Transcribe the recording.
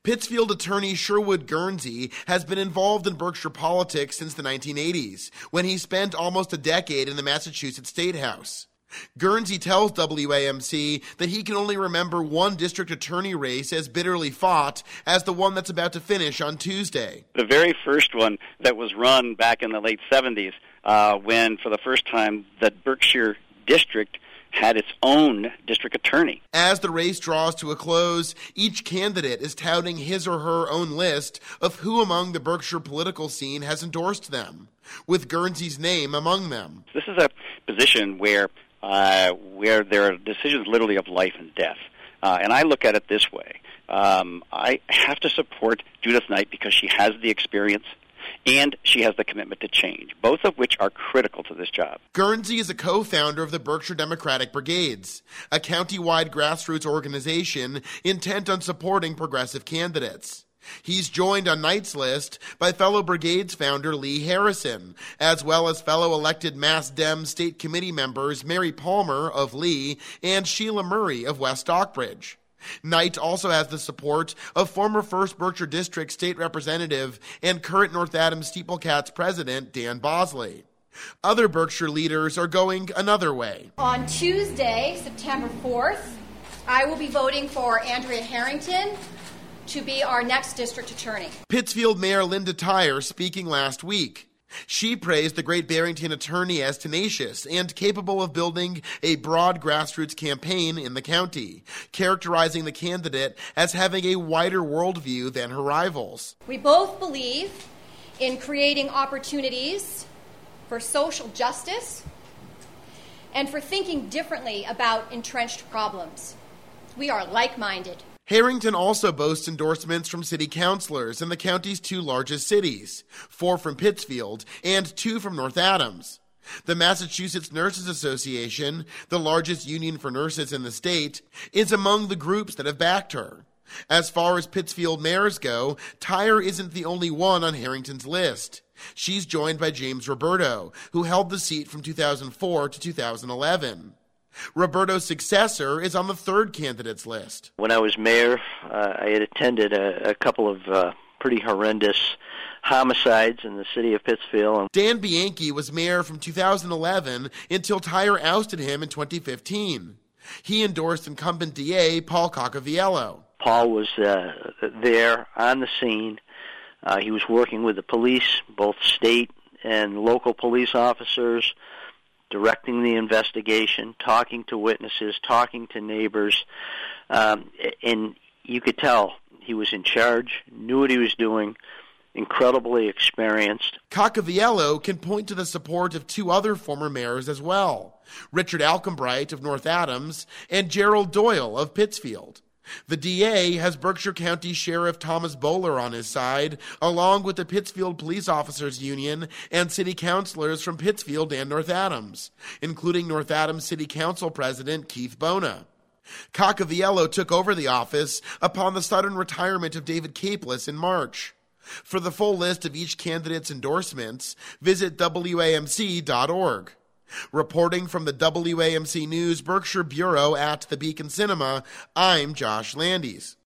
Pittsfield attorney Sherwood Guernsey has been involved in Berkshire politics since the 1980s, when he spent almost a decade in the Massachusetts State House. Guernsey tells WAMC that he can only remember one district attorney race as bitterly fought as the one that's about to finish on Tuesday. The very first one that was run back in the late 70s, when for the first time the Berkshire district had its own district attorney. As the race draws to a close, each candidate is touting his or her own list of who among the Berkshire political scene has endorsed them, with Guernsey's name among them. This is a position where there are decisions literally of life and death. And I look at it this way. I have to support Judith Knight because she has the experience and she has the commitment to change, both of which are critical to this job. Guernsey is a co-founder of the Berkshire Democratic Brigades, a county-wide grassroots organization intent on supporting progressive candidates. He's joined on Knight's list by fellow Brigades founder Lee Harrison, as well as fellow elected Mass Dem State Committee members Mary Palmer of Lee and Sheila Murray of West Stockbridge. Knight also has the support of former 1st Berkshire District State Representative and current North Adams Steeplecats President Dan Bosley. Other Berkshire leaders are going another way. On Tuesday, September 4th, I will be voting for Andrea Harrington to be our next district attorney. Pittsfield Mayor Linda Tyre speaking last week. She praised the Great Barrington attorney as tenacious and capable of building a broad grassroots campaign in the county, characterizing the candidate as having a wider worldview than her rivals. We both believe in creating opportunities for social justice and for thinking differently about entrenched problems. We are like-minded. Harrington also boasts endorsements from city councilors in the county's 2 largest cities, 4 from Pittsfield and 2 from North Adams. The Massachusetts Nurses Association, the largest union for nurses in the state, is among the groups that have backed her. As far as Pittsfield mayors go, Tyre isn't the only one on Harrington's list. She's joined by James Roberto, who held the seat from 2004 to 2011. Roberto's successor is on the 3rd candidate's list. When I was mayor, I had attended a couple of pretty horrendous homicides in the city of Pittsfield. Dan Bianchi was mayor from 2011 until Tyre ousted him in 2015. He endorsed incumbent DA Paul Caccaviello. Paul was there on the scene. He was working with the police, both state and local police officers, directing the investigation, talking to witnesses, talking to neighbors, and you could tell he was in charge, knew what he was doing, incredibly experienced. Caccaviello can point to the support of 2 other former mayors as well, Richard Alcombright of North Adams and Gerald Doyle of Pittsfield. The DA has Berkshire County Sheriff Thomas Bowler on his side, along with the Pittsfield Police Officers Union and city councilors from Pittsfield and North Adams, including North Adams City Council President Keith Bona. Caccaviello took over the office upon the sudden retirement of David Capeless in March. For the full list of each candidate's endorsements, visit WAMC.org. Reporting from the WAMC News Berkshire Bureau at the Beacon Cinema, I'm Josh Landis.